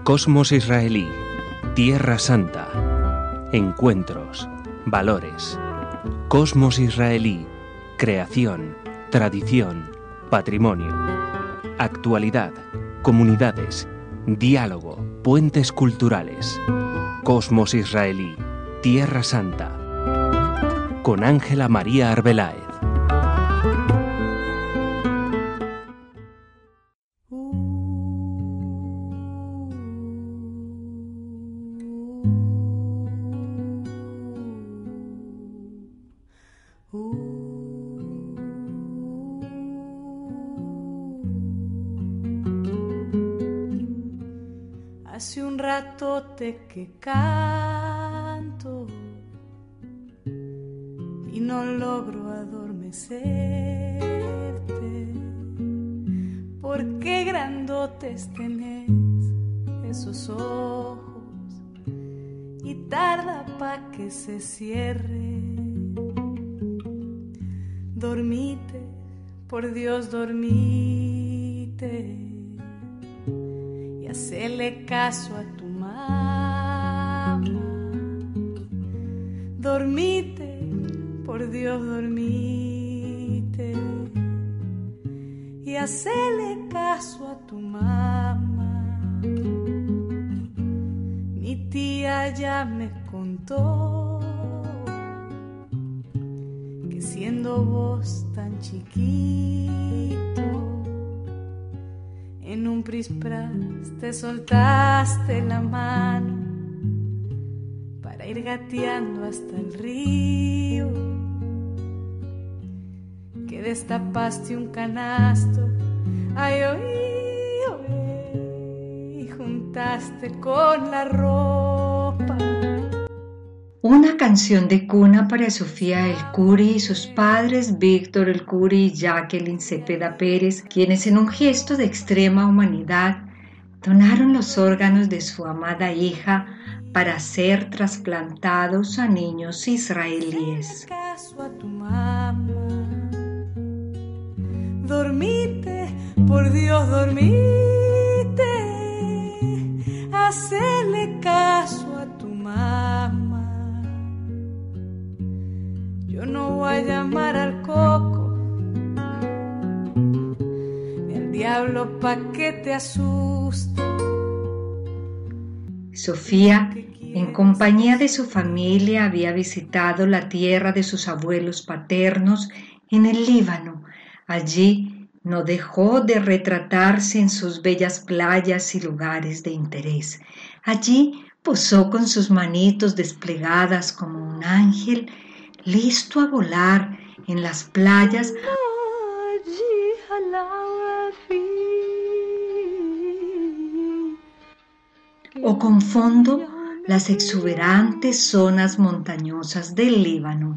Cosmos israelí, Tierra Santa, encuentros, valores. Cosmos israelí, creación, tradición, patrimonio. Actualidad, comunidades, diálogo, puentes culturales. Cosmos israelí, Tierra Santa. Con Ángela María Arbeláez. Hace un ratote que canto y no logro adormecerte, porque grandotes tenés esos ojos y tarda pa' que se cierre. Dormite, por Dios, dormite. Hacele caso a tu mamá. Dormite, por Dios, dormite. Y hacele caso a tu mamá. Mi tía ya me contó que siendo vos tan chiquito, en un prispras te soltaste la mano para ir gateando hasta el río, que destapaste un canasto, ay, y juntaste con la ropa. Una canción de cuna para Sofía El Curi y sus padres Víctor El Curi y Jacqueline Cepeda Pérez, quienes en un gesto de extrema humanidad donaron los órganos de su amada hija para ser trasplantados a niños israelíes. Caso a tu mamá. Dormite, por Dios, dormite. Hacele caso a tu mamá. Yo no voy a llamar al coco ni al diablo pa' que te asuste. Sofía, en compañía de su familia, había visitado la tierra de sus abuelos paternos en el Líbano. Allí no dejó de retratarse en sus bellas playas y lugares de interés. Allí posó con sus manitos desplegadas como un ángel, listo a volar en las playas o con fondo las exuberantes zonas montañosas del Líbano.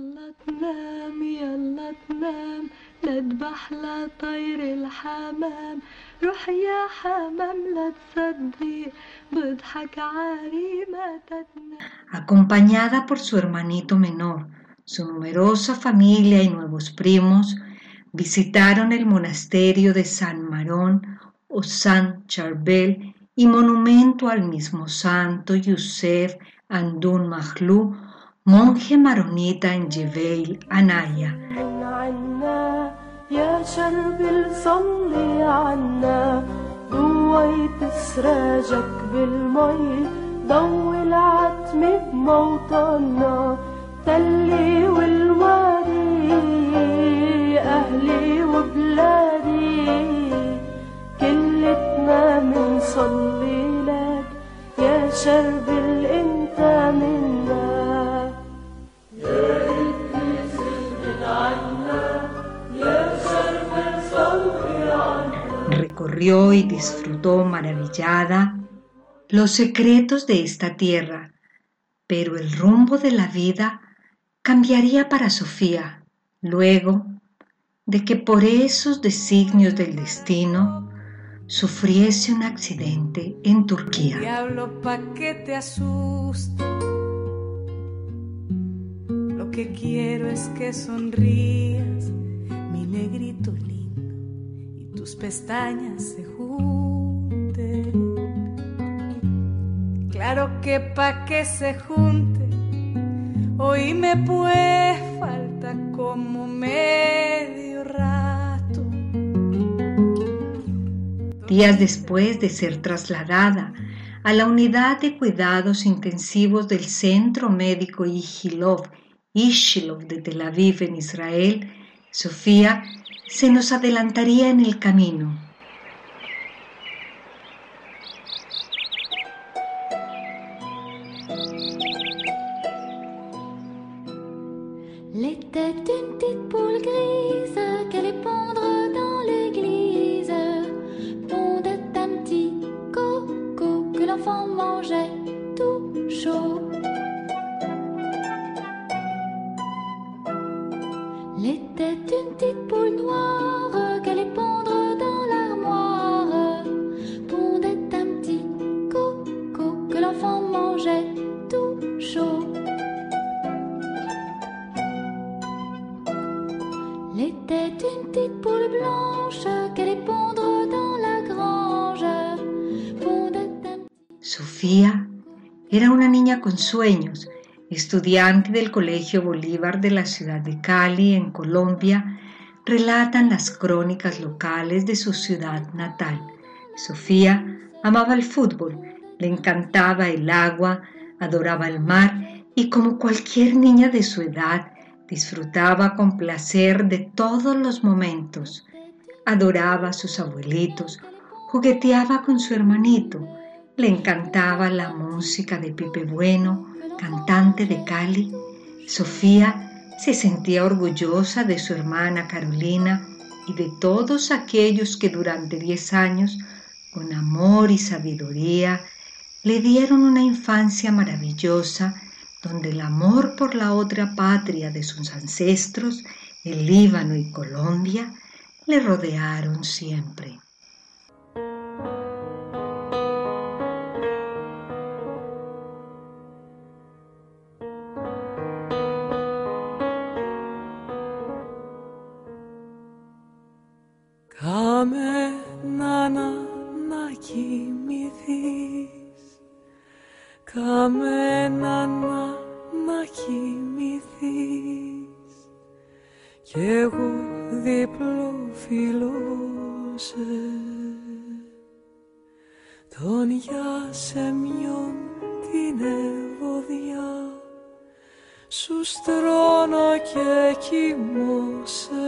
Acompañada por su hermanito menor, su numerosa familia y nuevos primos, visitaron el monasterio de San Marón o San Charbel y monumento al mismo santo Yusef Andun Mahlú, monje maronita en Jebel Anaya. يا شربل صلي عنا ضويت سراجك بالمي ضوي العتمة بموطنا تلي والوادي أهلي وبلادي كلتنا منصلي لك يا شربل انت منا يا إبليس من عنا Recorrió y disfrutó maravillada los secretos de esta tierra, pero el rumbo de la vida cambiaría para Sofía luego de que por esos designios del destino sufriese un accidente en Turquía. Diablo pa' que te asuste. Lo que quiero es que sonrías, mi negrito lindo, y tus pestañas se junten. Claro que pa' que se junte, hoy me pues falta como medio rato. Días después de ser trasladada a la unidad de cuidados intensivos del Centro Médico Ichilov de Tel Aviv en Israel, Sofía se nos adelantaría en el camino. Elle était une petite poule grise qu'elle allait pondre dans l'église. Pondait un petit coco que l'enfant mangeait tout chaud. Elle était une petite poule noire qu'elle allait pondre dans l'armoire. Pondait un petit coco que l'enfant mangeait tout chaud. Elle était une petite poule blanche qu'elle allait pondre dans la grange. Sofía era una niña con sueños, estudiante del Colegio Bolívar de la ciudad de Cali, en Colombia. Relatan las crónicas locales de su ciudad natal. Sofía amaba el fútbol, le encantaba el agua, adoraba el mar y, como cualquier niña de su edad, disfrutaba con placer de todos los momentos. Adoraba a sus abuelitos, jugueteaba con su hermanito, le encantaba la música de Pipe Bueno, cantante de Cali. Sofía se sentía orgullosa de su hermana Carolina y de todos aquellos que durante 10 años, con amor y sabiduría, le dieron una infancia maravillosa, donde el amor por la otra patria de sus ancestros, el Líbano y Colombia, le rodearon siempre. Κάμε να κοιμηθείς, κάμε να κοιμηθείς, κι εγώ διπλοφιλούσε τον Ιασεμιόν την ευωδιά, σου στρώνω και κοιμώσαι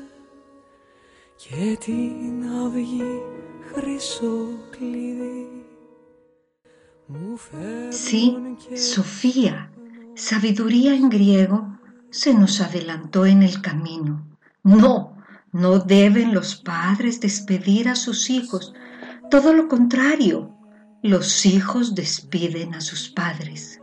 και την αυγή χρυσό κλειδί. Sí, Sofía, sabiduría en griego, se nos adelantó en el camino. No deben los padres despedir a sus hijos. Todo lo contrario, los hijos despiden a sus padres.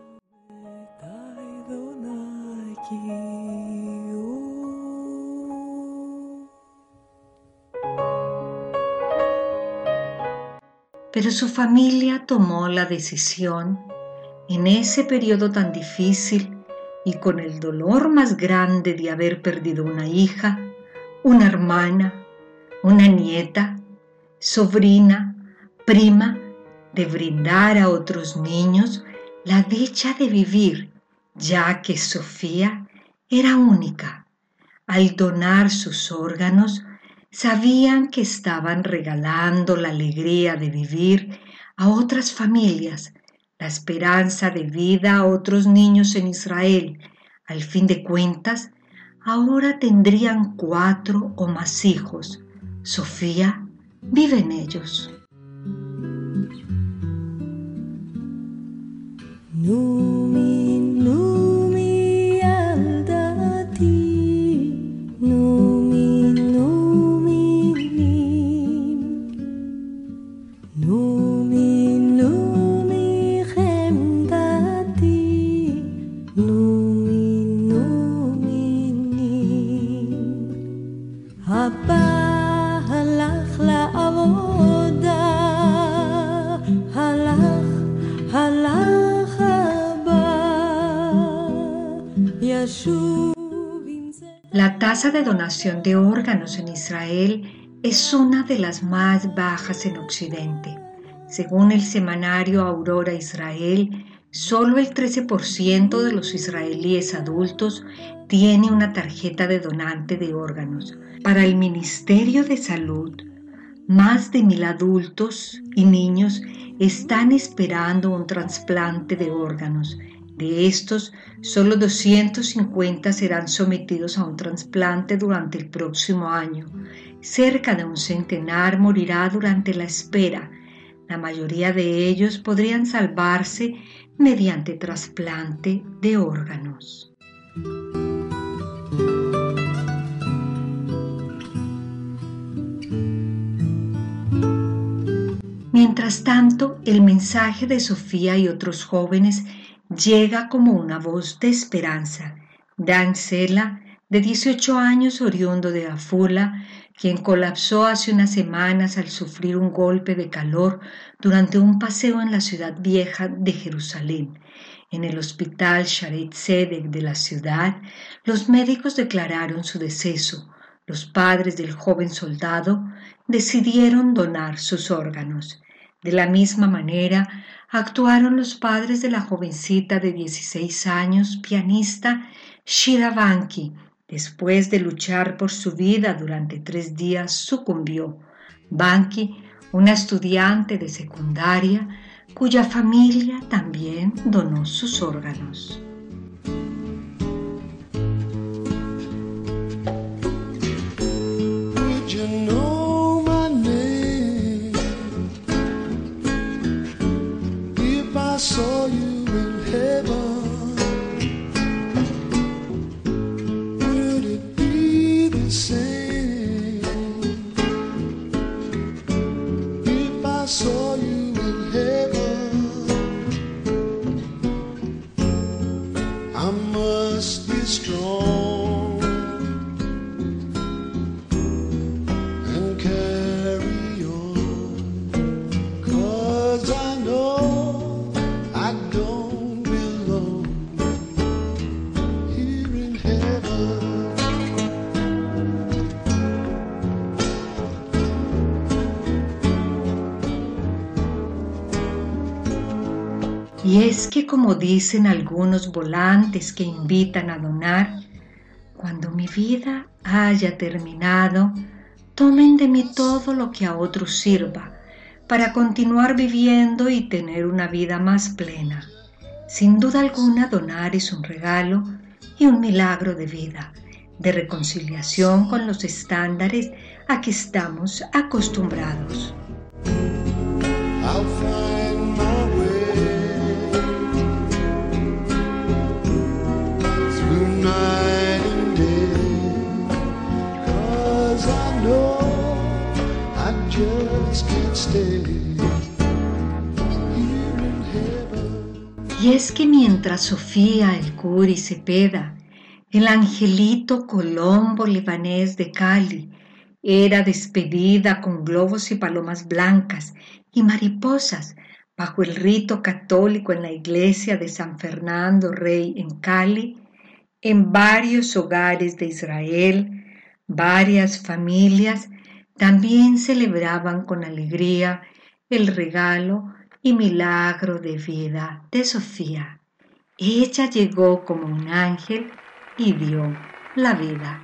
Pero su familia tomó la decisión, en ese periodo tan difícil y con el dolor más grande de haber perdido una hija, una hermana, una nieta, sobrina, prima, de brindar a otros niños la dicha de vivir, ya que Sofía era única. Al donar sus órganos, sabían que estaban regalando la alegría de vivir a otras familias, la esperanza de vida a otros niños en Israel. Al fin de cuentas, ahora tendrían 4 o más hijos. Sofía vive en ellos. La tasa de donación de órganos en Israel es una de las más bajas en Occidente. Según el semanario Aurora Israel, solo el 13% de los israelíes adultos tiene una tarjeta de donante de órganos. Para el Ministerio de Salud, más de 1,000 adultos y niños están esperando un trasplante de órganos. De estos, solo 250 serán sometidos a un trasplante durante el próximo año. Cerca de un centenar morirá durante la espera. La mayoría de ellos podrían salvarse mediante trasplante de órganos. Mientras tanto, el mensaje de Sofía y otros jóvenes llega como una voz de esperanza. Dan Sela, de 18 años, oriundo de Afula, quien colapsó hace unas semanas al sufrir un golpe de calor durante un paseo en la ciudad vieja de Jerusalén. En el hospital Shaare Zedek de la ciudad, los médicos declararon su deceso. Los padres del joven soldado decidieron donar sus órganos. De la misma manera, actuaron los padres de la jovencita de 16 años, pianista Shira Banki. Después de luchar por su vida durante 3 días, sucumbió. Banki, una estudiante de secundaria, cuya familia también donó sus órganos. Saw you in heaven, would it be the same if I saw you in heaven? I must be strong and carry on, 'cause I know I don't belong here in heaven. Y es que, como dicen algunos volantes que invitan a donar, cuando mi vida haya terminado, tomen de mí todo lo que a otros sirva, para continuar viviendo y tener una vida más plena. Sin duda alguna, donar es un regalo y un milagro de vida, de reconciliación con los estándares a que estamos acostumbrados. I'll find my way through night and day, 'cause I know I just can't stay here in heaven. Y es que mientras Sofía, el Curi Cepeda, el angelito Colombo libanés de Cali, era despedida con globos y palomas blancas y mariposas bajo el rito católico en la iglesia de San Fernando Rey en Cali, en varios hogares de Israel, varias familias también celebraban con alegría el regalo y milagro de vida de Sofía. Ella llegó como un ángel y dio la vida.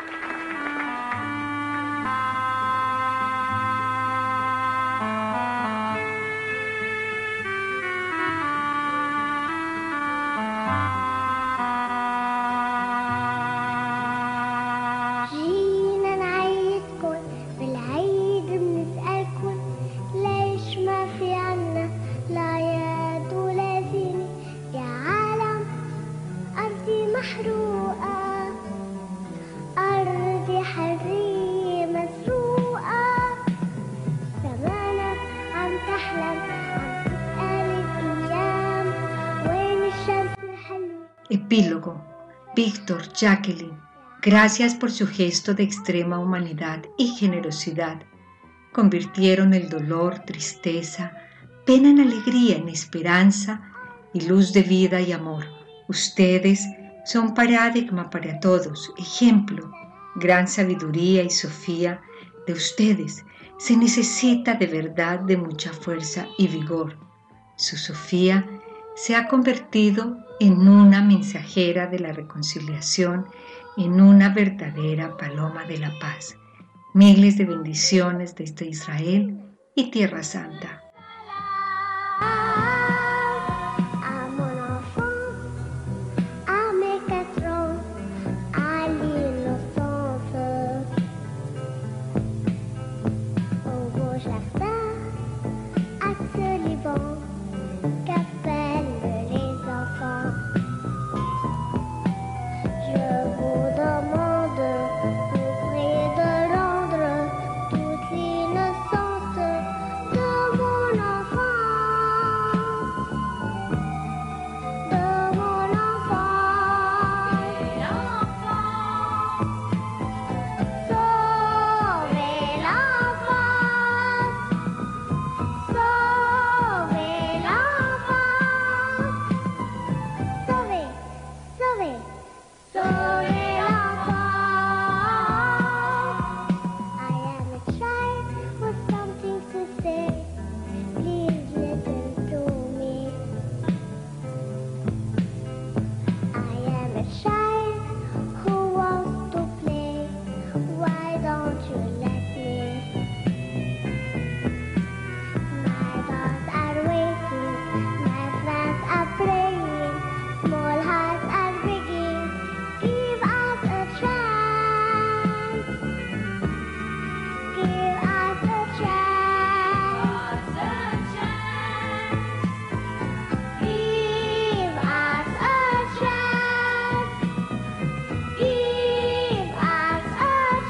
Epílogo. Víctor, Jacqueline, gracias por su gesto de extrema humanidad y generosidad. Convirtieron el dolor, tristeza, pena en alegría, en esperanza y luz de vida y amor. Ustedes son paradigma para todos, ejemplo, gran sabiduría y Sofía de ustedes se necesita de verdad de mucha fuerza y vigor. Su Sofía se ha convertido en una mensajera de la reconciliación, en una verdadera paloma de la paz. Miles de bendiciones desde Israel y Tierra Santa. À mon enfance, à mes 4 ans, à l'innocence, au beau jardin, à ce Liban qu'appellent les enfants. Je vous demande, vous prie de rendre toute l'innocence de mon enfant.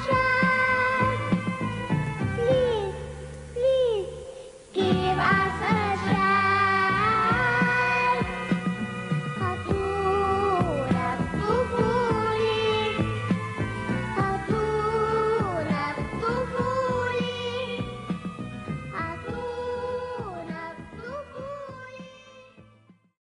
Give us a